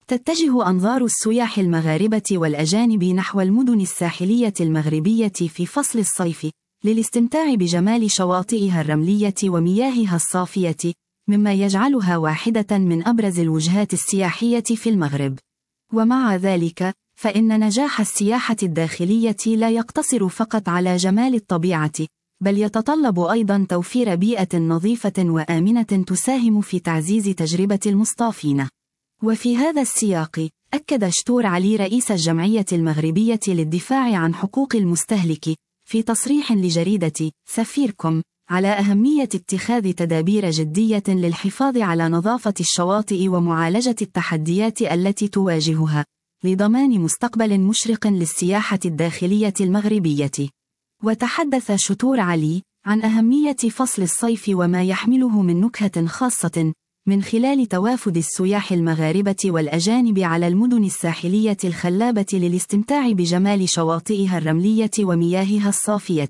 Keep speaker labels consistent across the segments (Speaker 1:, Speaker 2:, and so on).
Speaker 1: تتجه أنظار السياح المغاربة والأجانب نحو المدن الساحلية المغربية في فصل الصيف للاستمتاع بجمال شواطئها الرملية ومياهها الصافية، مما يجعلها واحدة من أبرز الوجهات السياحية في المغرب. ومع ذلك، فإن نجاح السياحة الداخلية لا يقتصر فقط على جمال الطبيعة، بل يتطلب أيضا توفير بيئة نظيفة وآمنة تساهم في تعزيز تجربة المصطافين. وفي هذا السياق، أكد شتور علي رئيس الجمعية المغربية للدفاع عن حقوق المستهلك في تصريح لجريدة سفيركم على أهمية اتخاذ تدابير جدية للحفاظ على نظافة الشواطئ ومعالجة التحديات التي تواجهها، لضمان مستقبل مشرق للسياحة الداخلية المغربية. وتحدث شتور علي عن أهمية فصل الصيف وما يحمله من نكهة خاصة من خلال توافد السياح المغاربة والأجانب على المدن الساحلية الخلابة للاستمتاع بجمال شواطئها الرملية ومياهها الصافية.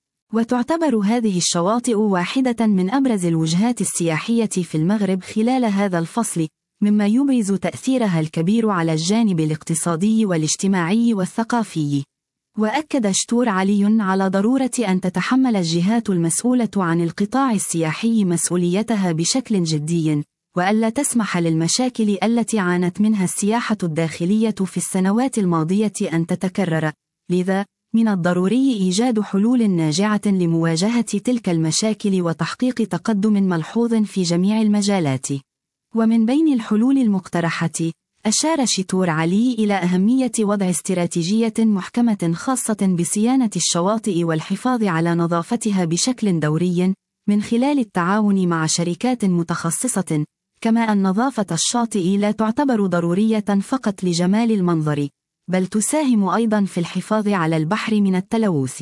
Speaker 1: وتعتبر هذه الشواطئ واحدة من أبرز الوجهات السياحية في المغرب خلال هذا الفصل، مما يبرز تأثيرها الكبير على الجانب الاقتصادي والاجتماعي والثقافي. وأكد شتور علي على ضرورة أن تتحمل الجهات المسؤولة عن القطاع السياحي مسؤوليتها بشكل جدي، وألا تسمح للمشاكل التي عانت منها السياحة الداخلية في السنوات الماضية أن تتكرر، لذا من الضروري إيجاد حلول ناجعة لمواجهة تلك المشاكل وتحقيق تقدم ملحوظ في جميع المجالات. ومن بين الحلول المقترحة، أشار شتور علي إلى أهمية وضع استراتيجية محكمة خاصة بصيانة الشواطئ والحفاظ على نظافتها بشكل دوري من خلال التعاون مع شركات متخصصة، كما أن نظافة الشاطئ لا تعتبر ضرورية فقط لجمال المنظر، بل تساهم أيضا في الحفاظ على البحر من التلوث.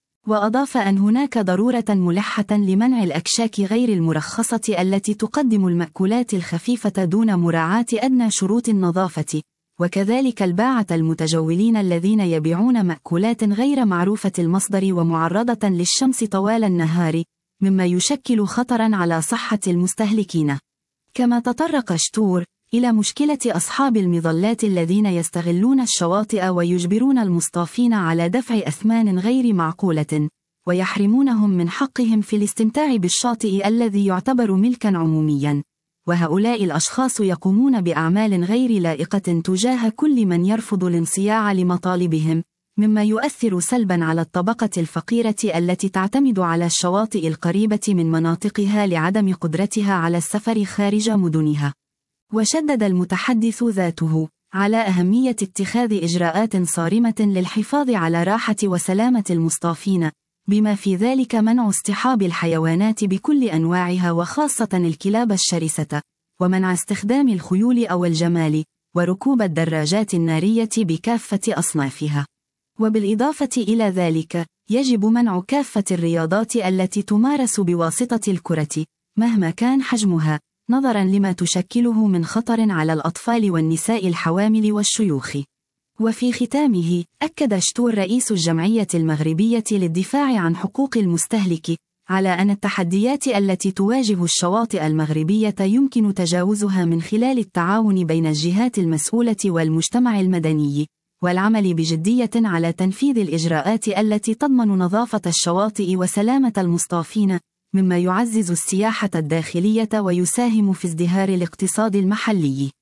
Speaker 1: وأضاف أن هناك ضرورة ملحة لمنع الأكشاك غير المرخصة التي تقدم المأكولات الخفيفة دون مراعاة أدنى شروط النظافة، وكذلك الباعة المتجولين الذين يبيعون مأكولات غير معروفة المصدر ومعرضة للشمس طوال النهار، مما يشكل خطرا على صحة المستهلكين. كما تطرق شتور إلى مشكلة أصحاب المظلات الذين يستغلون الشواطئ ويجبرون المصطافين على دفع أثمان غير معقولة، ويحرمونهم من حقهم في الاستمتاع بالشاطئ الذي يعتبر ملكا عموميا، وهؤلاء الأشخاص يقومون بأعمال غير لائقة تجاه كل من يرفض الانصياع لمطالبهم، مما يؤثر سلبا على الطبقة الفقيرة التي تعتمد على الشواطئ القريبة من مناطقها لعدم قدرتها على السفر خارج مدنها. وشدد المتحدث ذاته على أهمية اتخاذ إجراءات صارمة للحفاظ على راحة وسلامة المصطافين، بما في ذلك منع اصطحاب الحيوانات بكل أنواعها وخاصة الكلاب الشرسة، ومنع استخدام الخيول أو الجمال، وركوب الدراجات النارية بكافة أصنافها. وبالإضافة إلى ذلك، يجب منع كافة الرياضات التي تمارس بواسطة الكرة مهما كان حجمها، نظرا لما تشكله من خطر على الأطفال والنساء الحوامل والشيوخ. وفي ختامه، أكد شتور رئيس الجمعية المغربية للدفاع عن حقوق المستهلك على أن التحديات التي تواجه الشواطئ المغربية يمكن تجاوزها من خلال التعاون بين الجهات المسؤولة والمجتمع المدني، والعمل بجدية على تنفيذ الإجراءات التي تضمن نظافة الشواطئ وسلامة المصطافين، مما يعزز السياحة الداخلية ويساهم في ازدهار الاقتصاد المحلي.